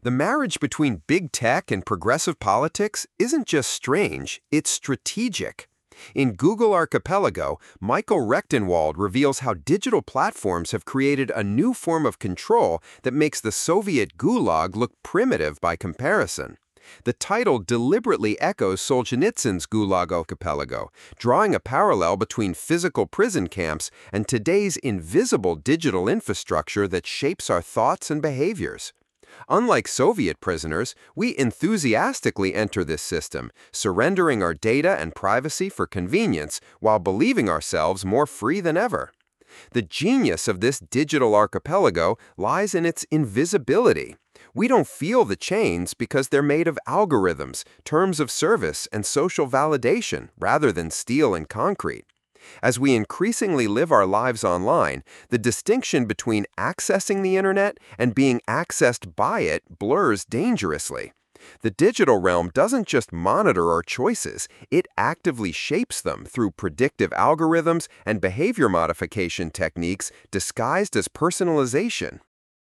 The marriage between big tech and progressive politics isn't just strange, it's strategic. In Google Archipelago, Michael Rechtenwald reveals how digital platforms have created a new form of control that makes the Soviet Gulag look primitive by comparison. The title deliberately echoes Solzhenitsyn's Gulag Archipelago, drawing a parallel between physical prison camps and today's invisible digital infrastructure that shapes our thoughts and behaviors. Unlike Soviet prisoners, we enthusiastically enter this system, surrendering our data and privacy for convenience while believing ourselves more free than ever. The genius of this digital archipelago lies in its invisibility. We don't feel the chains because they're made of algorithms, terms of service, and social validation rather than steel and concrete. As we increasingly live our lives online, the distinction between accessing the internet and being accessed by it blurs dangerously. The digital realm doesn't just monitor our choices, it actively shapes them through predictive algorithms and behavior modification techniques disguised as personalization.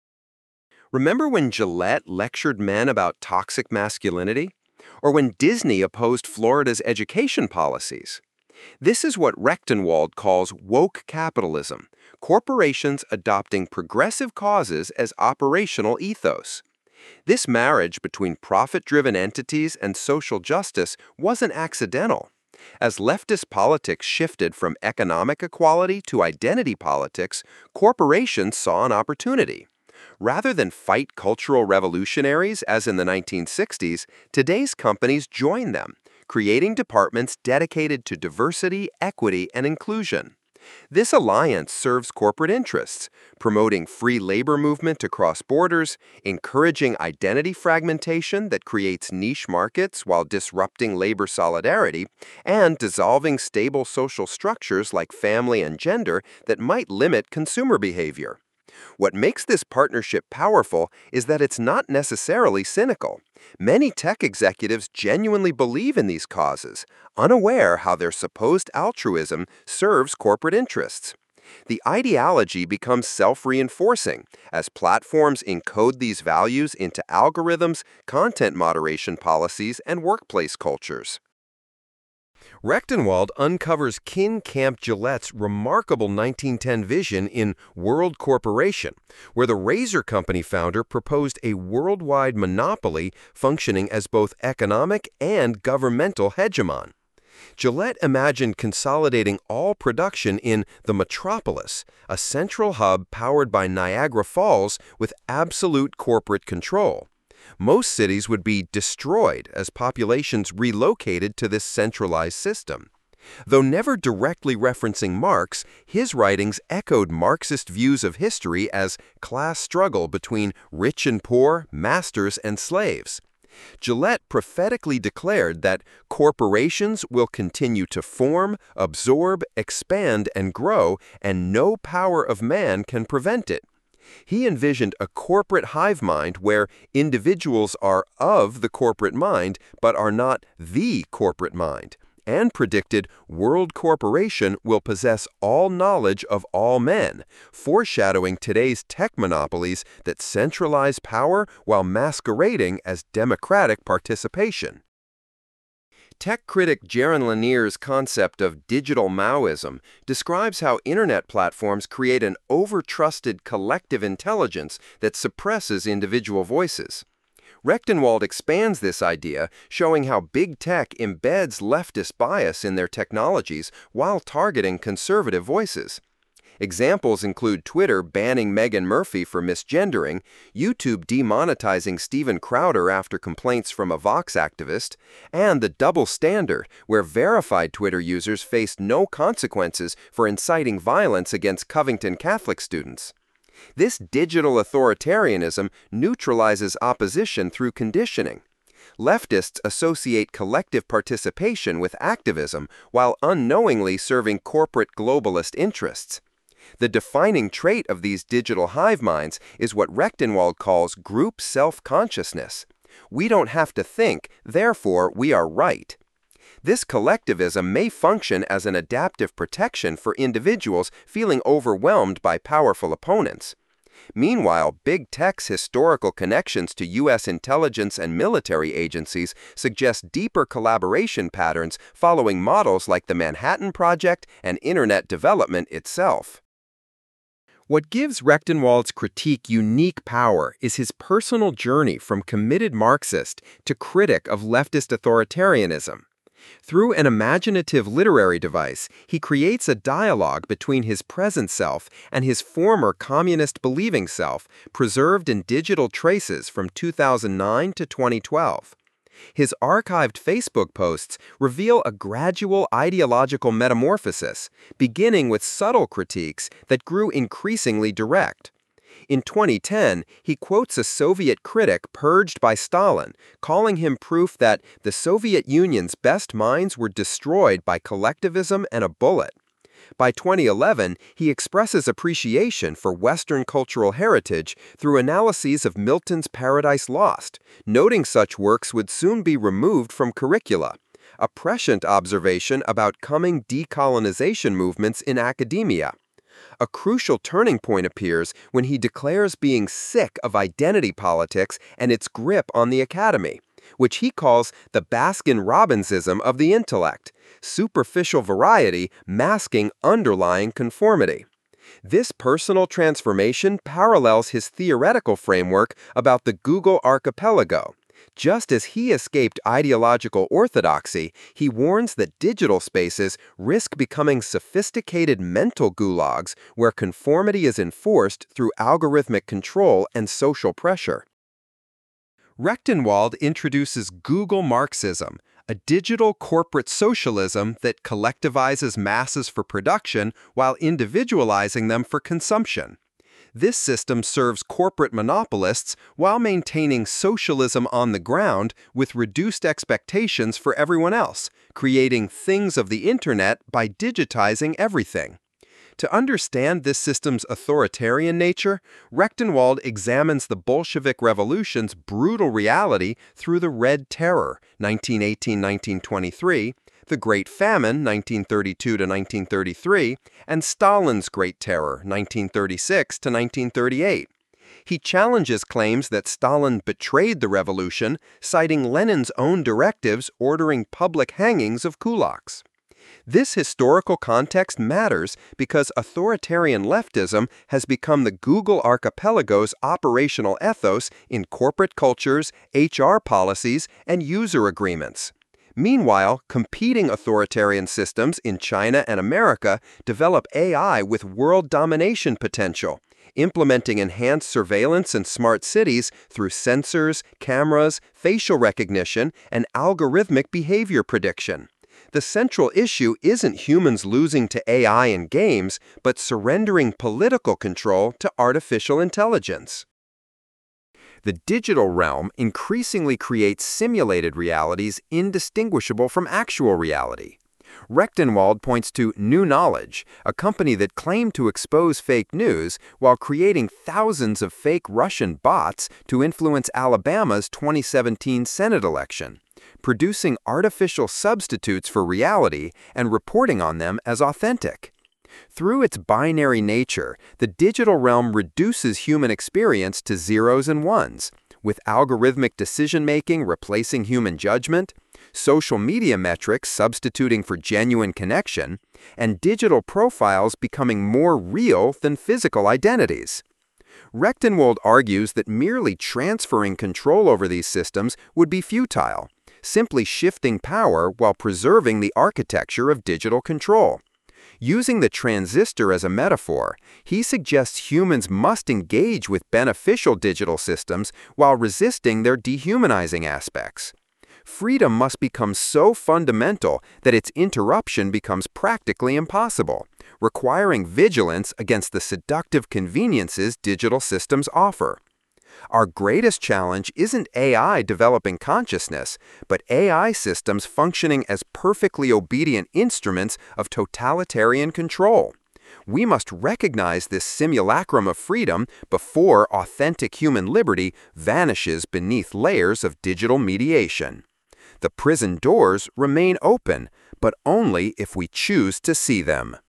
Remember when Gillette lectured men about toxic masculinity? Or when Disney opposed Florida's education policies? This is what Rechtenwald calls woke capitalism, corporations adopting progressive causes as operational ethos. This marriage between profit-driven entities and social justice wasn't accidental. As leftist politics shifted from economic equality to identity politics, corporations saw an opportunity. Rather than fight cultural revolutionaries as in the 1960s, today's companies join them, creating departments dedicated to diversity, equity, and inclusion. This alliance serves corporate interests, promoting free labor movement across borders, encouraging identity fragmentation that creates niche markets while disrupting labor solidarity, and dissolving stable social structures like family and gender that might limit consumer behavior. What makes this partnership powerful is that it's not necessarily cynical. Many tech executives genuinely believe in these causes, unaware how their supposed altruism serves corporate interests. The ideology becomes self-reinforcing as platforms encode these values into algorithms, content moderation policies, and workplace cultures. Rechtenwald uncovers Kin Camp Gillette's remarkable 1910 vision in World Corporation, where the Razor Company founder proposed a worldwide monopoly functioning as both economic and governmental hegemon. Gillette imagined consolidating all production in the metropolis, a central hub powered by Niagara Falls with absolute corporate control. Most cities would be destroyed as populations relocated to this centralized system. Though never directly referencing Marx, his writings echoed Marxist views of history as class struggle between rich and poor, masters and slaves. Gillette prophetically declared that corporations will continue to form, absorb, expand, and grow, and no power of man can prevent it. He envisioned a corporate hive mind where individuals are of the corporate mind but are not the corporate mind, and predicted World Corporation will possess all knowledge of all men, foreshadowing today's tech monopolies that centralize power while masquerading as democratic participation. Tech critic Jaron Lanier's concept of digital Maoism describes how internet platforms create an over-trusted collective intelligence that suppresses individual voices. Rechtenwald expands this idea, showing how big tech embeds leftist bias in their technologies while targeting conservative voices. Examples include Twitter banning Meghan Murphy for misgendering, YouTube demonetizing Steven Crowder after complaints from a Vox activist, and the double standard, where verified Twitter users faced no consequences for inciting violence against Covington Catholic students. This digital authoritarianism neutralizes opposition through conditioning. Leftists associate collective participation with activism while unknowingly serving corporate globalist interests. The defining trait of these digital hive minds is what Rechtenwald calls group self-consciousness. We don't have to think, therefore we are right. This collectivism may function as an adaptive protection for individuals feeling overwhelmed by powerful opponents. Meanwhile, big tech's historical connections to U.S. intelligence and military agencies suggest deeper collaboration patterns following models like the Manhattan Project and Internet development itself. What gives Rechtenwald's critique unique power is his personal journey from committed Marxist to critic of leftist authoritarianism. Through an imaginative literary device, he creates a dialogue between his present self and his former communist-believing self, preserved in digital traces from 2009 to 2012. His archived Facebook posts reveal a gradual ideological metamorphosis, beginning with subtle critiques that grew increasingly direct. In 2010, he quotes a Soviet critic purged by Stalin, calling him proof that the Soviet Union's best minds were destroyed by collectivism and a bullet. By 2011, he expresses appreciation for Western cultural heritage through analyses of Milton's Paradise Lost, noting such works would soon be removed from curricula, a prescient observation about coming decolonization movements in academia. A crucial turning point appears when he declares being sick of identity politics and its grip on the academy, which he calls the Baskin-Robbinsism of the intellect, superficial variety masking underlying conformity. This personal transformation parallels his theoretical framework about the Google archipelago. Just as he escaped ideological orthodoxy, he warns that digital spaces risk becoming sophisticated mental gulags where conformity is enforced through algorithmic control and social pressure. Rechtenwald introduces Google Marxism, a digital corporate socialism that collectivizes masses for production while individualizing them for consumption. This system serves corporate monopolists while maintaining socialism on the ground with reduced expectations for everyone else, creating things of the internet by digitizing everything. To understand this system's authoritarian nature, Rechtenwald examines the Bolshevik Revolution's brutal reality through the Red Terror, 1918-1923, the Great Famine, 1932 to 1933, and Stalin's Great Terror, 1936 to 1938. He challenges claims that Stalin betrayed the revolution, citing Lenin's own directives ordering public hangings of kulaks. This historical context matters because authoritarian leftism has become the Google archipelago's operational ethos in corporate cultures, HR policies, and user agreements. Meanwhile, competing authoritarian systems in China and America develop AI with world domination potential, implementing enhanced surveillance and smart cities through sensors, cameras, facial recognition, and algorithmic behavior prediction. The central issue isn't humans losing to AI in games, but surrendering political control to artificial intelligence. The digital realm increasingly creates simulated realities indistinguishable from actual reality. Rechtenwald points to New Knowledge, a company that claimed to expose fake news while creating thousands of fake Russian bots to influence Alabama's 2017 Senate election, producing artificial substitutes for reality and reporting on them as authentic. Through its binary nature, the digital realm reduces human experience to zeros and ones, with algorithmic decision-making replacing human judgment, social media metrics substituting for genuine connection, and digital profiles becoming more real than physical identities. Rechtenwald argues that merely transferring control over these systems would be futile, simply shifting power while preserving the architecture of digital control. Using the transistor as a metaphor, he suggests humans must engage with beneficial digital systems while resisting their dehumanizing aspects. Freedom must become so fundamental that its interruption becomes practically impossible, requiring vigilance against the seductive conveniences digital systems offer. Our greatest challenge isn't AI developing consciousness, but AI systems functioning as perfectly obedient instruments of totalitarian control. We must recognize this simulacrum of freedom before authentic human liberty vanishes beneath layers of digital mediation. The prison doors remain open, but only if we choose to see them.